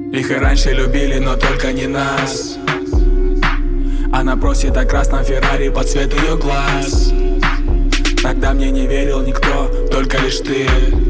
Их и раньше любили, но только не нас. Она просит о красном Феррари под цвет ее глаз. Тогда мне не верил никто, только лишь ты.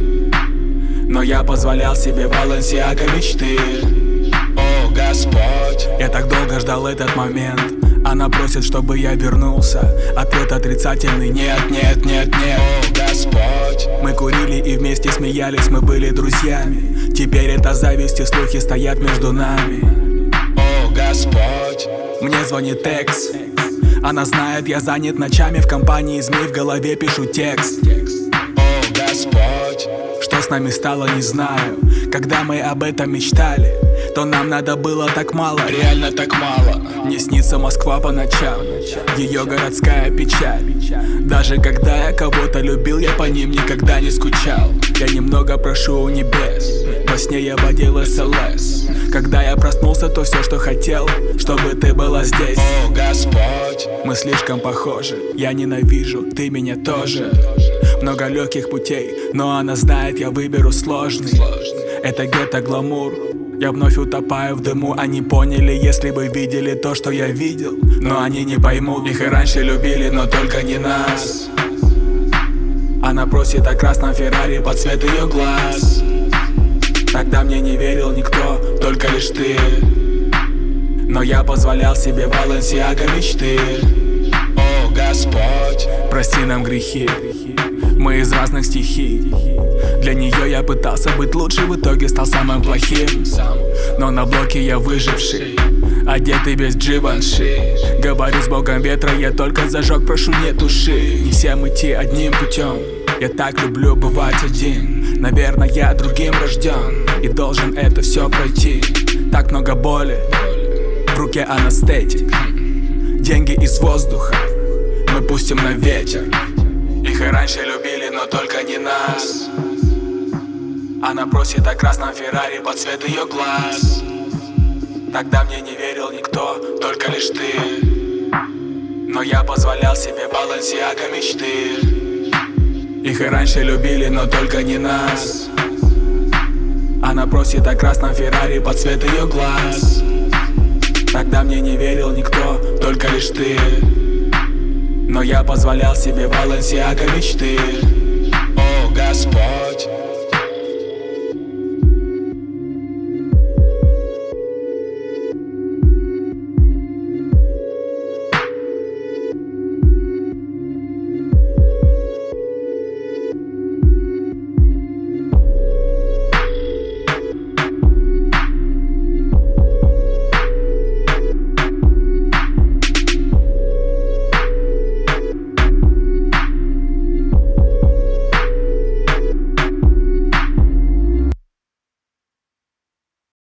Но я позволял себе Баленсиаго мечты. О, Господь, я так долго ждал этот момент. Она просит, чтобы я вернулся. Ответ отрицательный: нет, нет, нет, нет. О, Господь, мы курили и вместе смеялись, мы были друзьями. Теперь это зависть и слухи стоят между нами. О, Господь, мне звонит Экс. Она знает, я занят ночами в компании змей, в голове пишу текст. О, Господь, что с нами стало, не знаю. Когда мы об этом мечтали, то нам надо было так мало, реально так мало. Мне снится Москва по ночам, ее городская печаль. Даже когда я кого-то любил, я по ним никогда не скучал. Я немного прошу у небес, во сне я водил СЛС. Когда я проснулся, то все, что хотел, чтобы ты была здесь. О, Господь, мы слишком похожи, я ненавижу, ты меня тоже. Много легких путей, но она знает, я выберу сложный. Это гетто-гламур, я вновь утопаю в дыму. Они поняли, если бы видели то, что я видел. Но они не поймут, их и раньше любили, но только не нас. Она просит о красном Феррари под цвет ее глаз. Тогда мне не верил никто, только лишь ты. Но я позволял себе Баленсиаго мечты. О, Господь, прости нам грехи, мы из разных стихий. Для нее я пытался быть лучше, в итоге стал самым плохим. Но на блоке я выживший, одетый без Givenchy. Говорю с богом ветра, я только зажег, прошу не туши. Не всем идти одним путем, я так люблю бывать один. Наверное, я другим рожден и должен это все пройти. Так много боли, в руке анестетик. Деньги из воздуха мы пустим на ветер. Их и раньше любили, но только не нас. Она просит о красном Феррари под цвет ее глаз. Тогда мне не верил никто, только лишь ты. Но я позволял себе Баленсиаго мечты. Их и раньше любили, но только не нас. Она просит о красном Феррари под цвет ее глаз. Тогда мне не верил никто, только лишь ты. Но я позволял себе Баленсиаго мечты. о, Господь.